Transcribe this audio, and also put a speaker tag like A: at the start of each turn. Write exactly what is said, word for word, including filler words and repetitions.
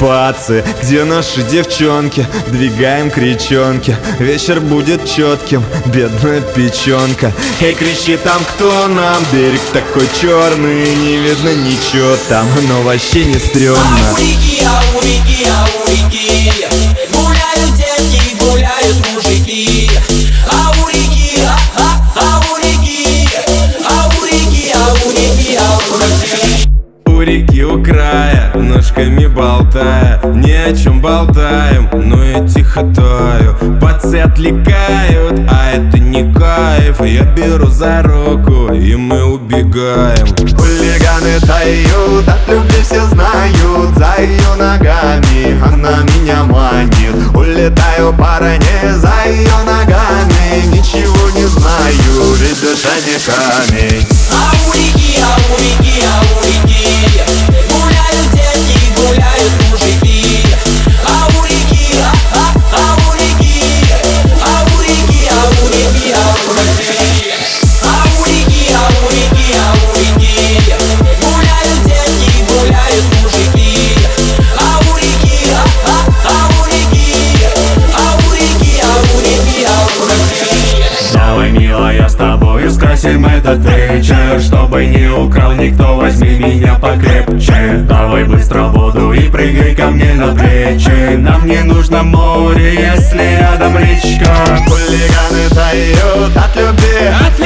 A: Пацы, где наши девчонки? Двигаем кричонки, вечер будет четким, бедная печенка. Эй, кричи там, кто нам? Берег такой черный, не видно ничего там, но вообще не стрёмно.
B: А у реки, а у реки, а у реки гуляют девки, гуляют мужики. А у реки, а, а, а у реки, а у реки, а у реки, а у реки.
A: У реки у края, ножками болтая, ни о чем болтаем, но я тихо таю. Пацы отвлекают, а это не кайф. Я беру за руку, и мы убегаем. Хулиганы тают, от любви все знают. За ее ногами она меня манит. Улетаю по ране за ее ногами. Ничего не знаю, ведь душа не камень.
B: А у реки, а у реки, а у реки гуляют девки, гуляют мужики. А у реки, а, а, а у реки, а у реки, а у реки, а у реки. А у реки, а у реки, а у реки гуляют девки, гуляют мужики. А у реки, а, а, а у реки, а у реки, а у реки, а у реки.
C: Давай, милая, с тобою скрасим этот вечер, чтобы не украл никто, возьми меня покрепче. Давай быстро в воду и прыгай ко мне на плечи. Нам не нужно море, если рядом речка.
A: Хулиганы тают, от любви, от